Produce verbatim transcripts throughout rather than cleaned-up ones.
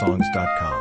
songs dot com.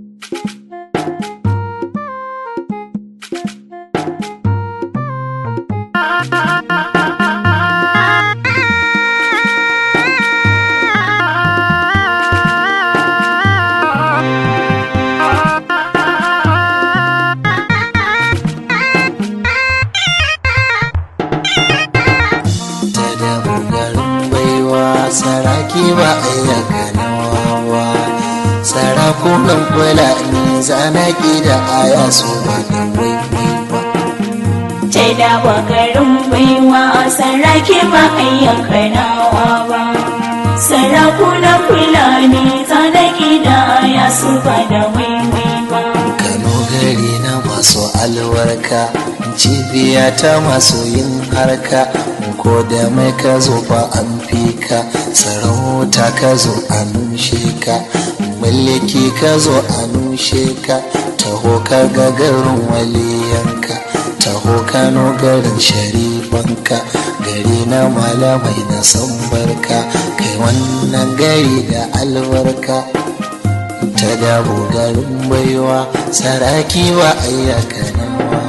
Saraki ba ayyaka na wawa, sarakunan fulani zanaki da aya su ba da waiwai ba. Tai da bagarin baiwa saraki ba ayyaka na wawa, sarakunan fulani zanaki da aya su ba da waiwai ba. Kano gari na masu alwarka, cibiya ta masu yin harka, ko da mai ka zo fa an fi ka, sarauta ka zo a nushe ka, mulki ka zo a nushe ka, taho ka ga garin waliyanka, taho Kano garin sharifanka, gari na malamai na san barka, kai wannan gari da albarka. Ta dabo garin baiwa saraki wa ayyaka na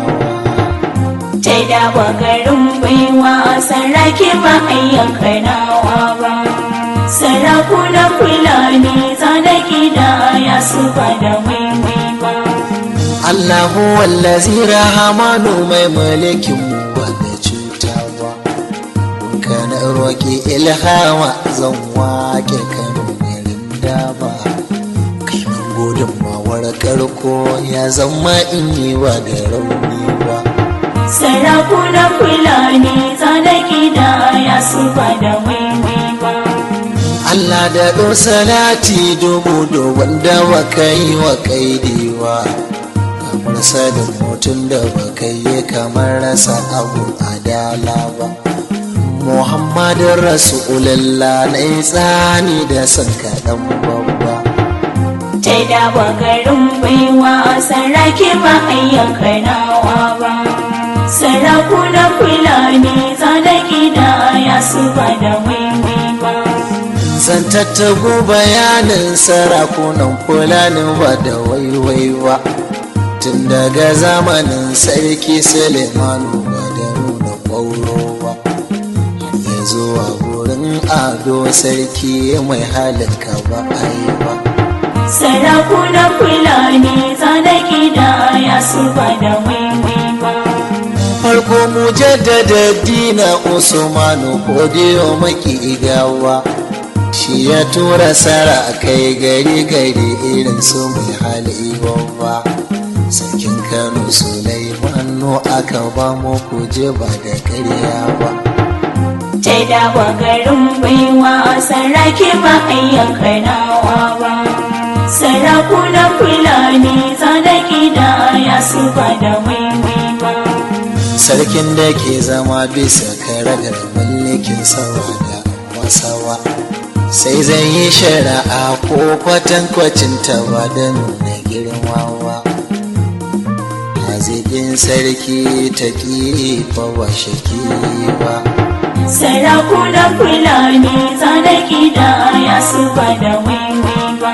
Tai da bagarin baiwa saraki ba ayyaka nawa ba, sarakunan fulani zanaki da aya su ba da waiwai ba. Allahu wallazi rahamanu mai mulkin mu wanda cuta ba, kana roki ilhama zan wake Kano garin da ba, kai mun gudun mawar karko ya zama in yi wa da rauni ba. Sarakunan fulani zanaki da aya su ba da waiwai ba. Allah da ɗo salati dubu do wanda wa kai wa kaidewa, kamar sadin mutum da ba kai kamar rasa abu adala ba. Muhammadin Rasulullah na tsani da san kaɗan babba. Tai da bagarin baiwa saraki ba ayyaka nawa ba, sarakunan fulani zanaki da aya su ba da waiwai ba. Zan tattago bayanin sarakunan fulani ba da waiwai ba, tun daga zamanin sarki Sulemanu ba da nuna ƙwauro ba, ya zuwa gurin ado sarki mai halin ka ba a yi ba. Sarakunan fulani zanaki da aya su ba da waiwai ba. Farko mu jaddada dina Usmanu kodiyo maki igawa, shi ya tura sara kai gari gari irin su mai hali babba. Sarkin Kano Sulaimanu aka ba mu kuje ba da ƙarya ba. Tai da bagarin baiwa saraki ba ayyaka nawa ba, sarakunan fulani zanaki da aya su ba da waiwai ba. Sarkin da ke zama bisa karagar mulkin sawa da wasawa, sai zai yi shari'a ko kwatankwacin ta ba da nuna girmawa. Haziƙin sarki ta ƙi fa ba shaki ba. Sarakunan fulani zanaki da aya su ba da waiwai ba.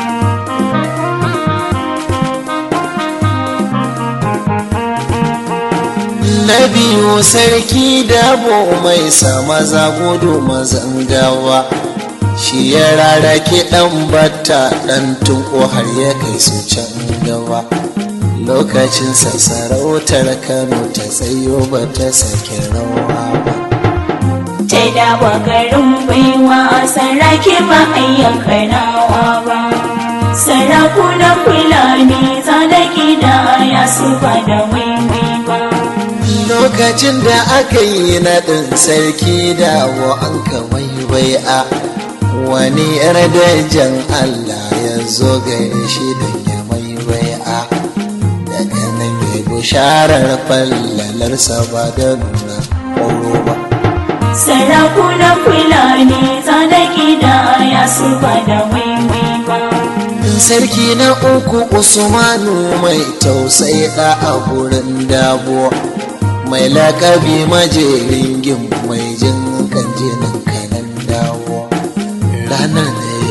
Na biyu sarki dabo mai sama zagudu mazan gawa, shi ya rarake ɗan batta ɗan tunko har ya kai su can gaba. Lokacin sa sarautar Kano ta tsayo ba ta sake rawa ba. Tai da bagarin baiwa saraki ba ayyaka nawa ba, sarakunan fulani zanaki da aya su ba da waiwai ba. Lokacin da aka yi naɗin sarki dawo an kamai bai'a, wani yar dajan Allah ya zo gare shi da ya mai bai'a, daga nan mai bisharar fallalarsa ba da nuna ƙoro ba. Sarakunan fulani zanaki da aya su ba da waiwai ba. Sarki na uku Usmanu mai tausayi da a gurin dabo, mai lakabi majerin gim mai jin kan jinin kanan dawo. Ranar da yi wa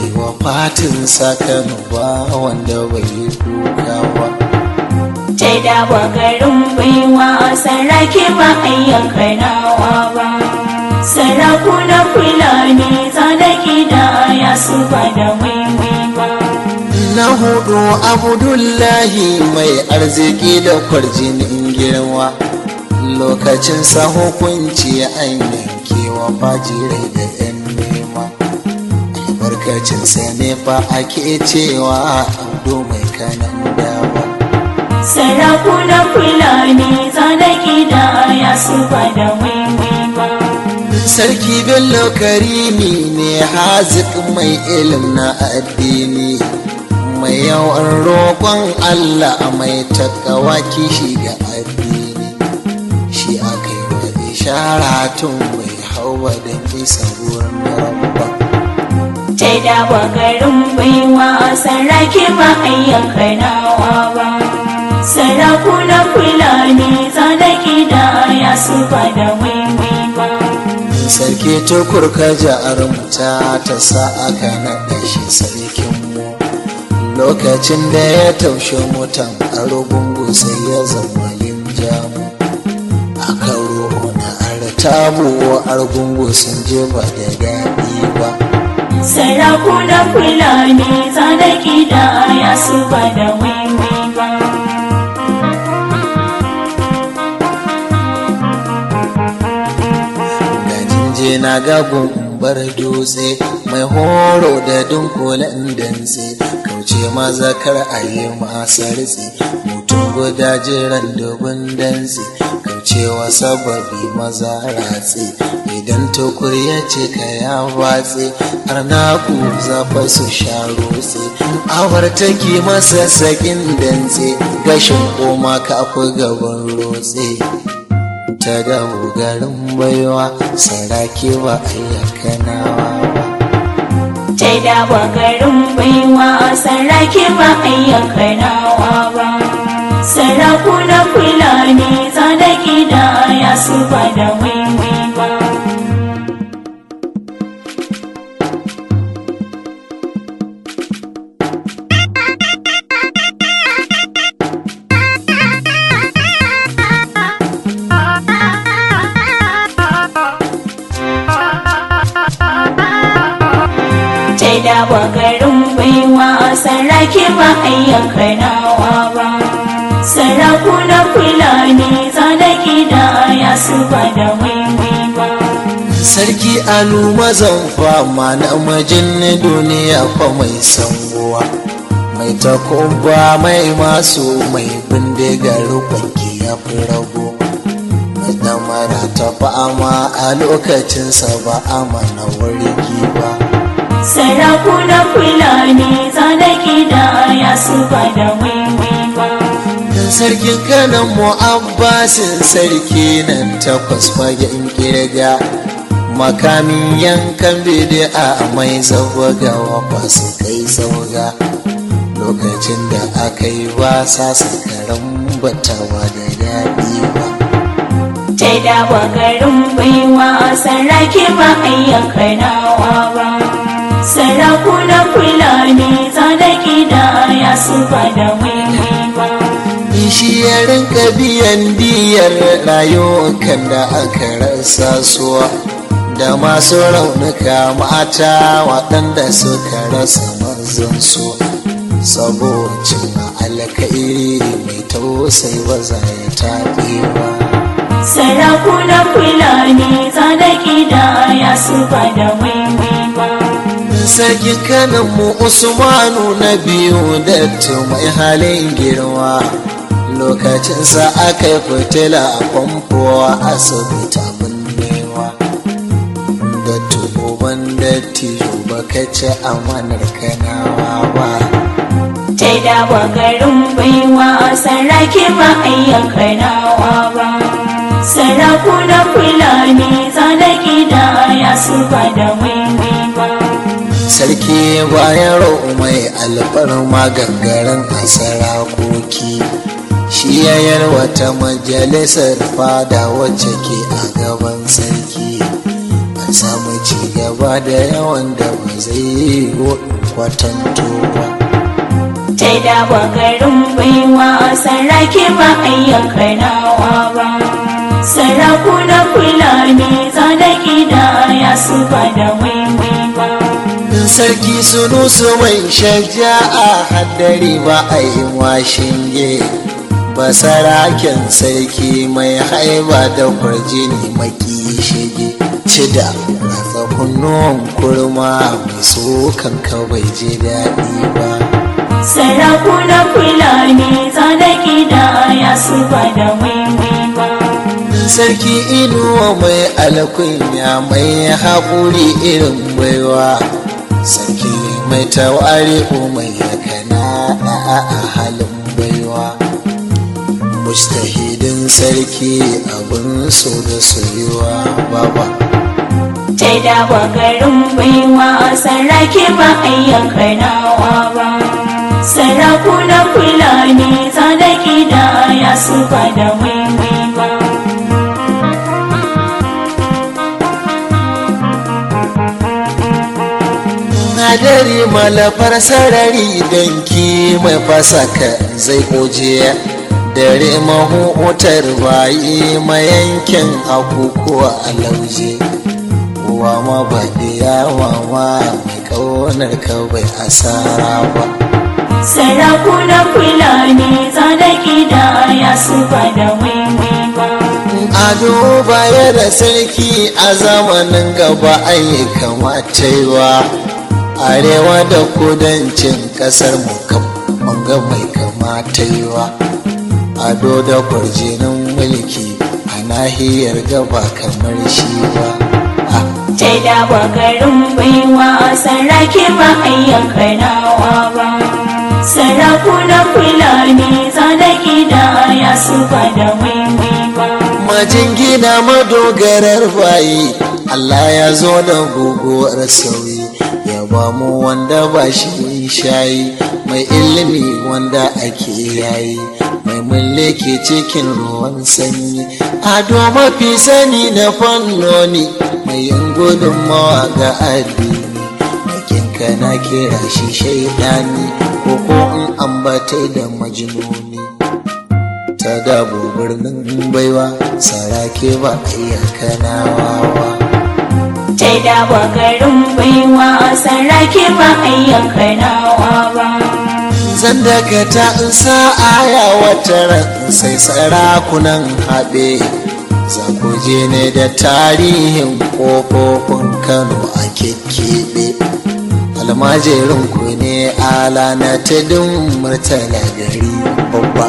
fatin sakanu ba wanda bai yi kuka ba. Tai da garin baiwa saraki ba ayyan karnawa ba. Sarakuna Fulani zanaki da ya su ba da waiwai ba. Na hudu Abdullahi mai arziki da kwarjinin girma, lokacin sa hukunci an yankewa fajirai da yan nema. Albarkacin sa ne fa ake cewa Abdu mai kanan dawa. Sarakuna Fulani zanaki da ya su ba da waiwai ba. Sarki Bello Karimi ne hazik mai ilim na addini, mai yawan roƙon Allah mai takawa kishi ga addini. Shi aka yi wa ishara tun mai hawa da isa wurin rabba. Tai da garin baiwa saraki ba ayyan karnawa ba. Sarakuna Fulani zanaki da ya su ba da waiwai ba. Sarki tukur ka jarumta ta sa aka naɗa shi sarkinmu, lokacin da ya taushe mutan arugungu sai ya zama linjamu. Aka roho na artabu argungu sun je ba da daɗi ba. Sarakuna Fulani zanaki da ya su ba da waiwai ba. Na ga gumbar dutse mai horo da dunkulen dantse, kauce mazakar a yi masa ritse, mutum guda jiran dubin dantse, kaucewa sababi maza ratse. Idan tukur ya ce ka ya watse, har na ku zafa su sha rotse. Awar take masa sakin dantse, gashin koma kafi gaban rotse. Ta dawo garin baiwa saraki ba ayyakanawa ba. Ta dawo garin baiwa saraki ba ayyakanawa ba. Sarakuna Fulani zanaki da ya su ba da waiwai ba. Da garin baiwa saraki ba ayyan karnawa ba. Sarakuna Fulani zanaki da ya su ba da waiwai ba. Sarki alu mazan fama na majin duniya fa mai sanguwa, mai takumba mai masu mai bindigar kwanki ya fi rago. Mai damara ta fama a lokacinsa ba a mana wargi ba. Sarakuna Fulani zanaki da ya su ba da waiwai ba. Sarkin kanan mu Abbasin sarki nan takwas fagen kirga, makamin yankan bidi'a mai zawagawa ba su kai sauga. Lokacin da aka yi wasa sakaran batawa da daɗi ba. Ta da garin baiwa saraki ba ayyan karnawa ba. Sarakuna Fulani zanaki da ya su ba da waiwai ba. Shi ya rinka biyan diyar rayukan da aka rasa suwa, da masu raunuka mata waɗanda suka rasa manzansu. Sabocin alkairi mai tausayi ba za ya taɓe ba. Sarakuna Fulani zanaki da ya su ba da waiwai ba. Sarki kanan mu Usmanu na biyu da mai halin girma, lokacinsa aka yi fitila a famfowa asibiti abin nema. Da tuban da tiyo baka ci amanar kanawa ba. Ta da garin baiwa saraki ba ayyan karnawa ba. Sarakuna Fulani zanaki da ya su ba da waiwai ba. Sarki bayan mai alfarma gangaren a sarakoki, shi ya yarwata majalisar fada wacce ke a gaban sarki. An samu ci ya ba da yawan da ba zai yi kwatanto ba. Ta da garin baiwa sarrake ba ayyukan nawa ba. Sarakuna Fulani zanaki da ya su ba da waiwai ba. Sarki Sunusu mai shaja'a haddari ba a yi washinge. Basaraken sarki mai haiba da kwarjini maki shige. Cida ratsa kunnuwan kurma mai sokan ka bai ji daɗi ba. Sarakuna Fulani zanaki da ya su ba da waiwai ba. Sarki Inuwa mai alkunya mai haƙuri irin baiwa. Sarki mai tawari'u mai yakana a halin baiwa. Mustahidin sarki abin so da soyuwa baba. Ta da garin baiwa sarrake ba ayyukan nawa ba. Sarakuna Fulani zanaki da ya su ba da waiwai ba. Hadari malafar sarari danki mai fasaka zai oje. Dare mahutar bayi mayankin akukuwa a lauje. Uwa ma ba yawa ma mai ƙaunar ka bai asara ba. Sarakuna Fulani zanaki da ya su ba da waiwai ba. Ado baya da sarki a zamanin gaba ayi kamata yiwa. Arewa da kudancin kasar mu kam ga mai kamata yiwa. Ado da kwarjinin mulki a nahiyar gaba kamar shi ba. Ta da garin baiwa sarrake ba ayyukan nawa ba. Sarakuna Fulani zanaki da ya su ba da waiwai ba. Majingina madogarar bayi Allah ya zo da guguwar sauyi. Ya ba mu wanda ba shi shayi, mai ilimi wanda ake yayi, mai mulki cikin ruwan sanyi. Ado mafi sani na fannoni, mai yin gudunmawa ga addini. Makinka na kira shi shaidani, ko in ambatai da majnuni. Ta dabo birnin baiwa sarake ba ayyaka nawawa. Ta da garin baiwa sarrake ba ayyukan nawa ba. Zan daga ta in sa aya wata ran sai sarakunan haɓe. Za ku je ne da tarihin ƙofofin Kano a kekkebe. Almajirin ku ne ala na tudun Murtala gari babba.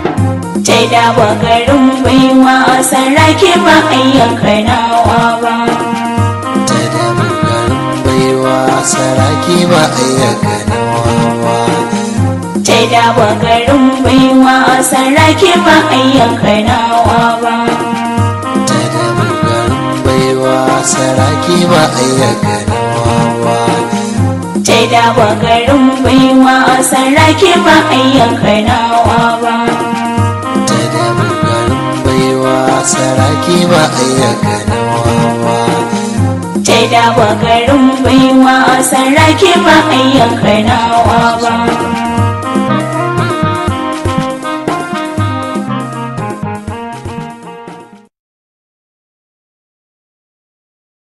Ta da garin baiwa sarrake ba ayyukan nawa ba. Saraki ba ayyaka nawa. Ta da garin baiwa sarrake ba ayyukan nawa ba. Ta da garin baiwa saraki ba ayyaka nawa. Ta da garin baiwa sarrake ba ayyukan nawa ba. Ta da garin baiwa saraki ba ayyaka nawa. Ta da garin baiwa sarrake ba ayyukan nawa ba.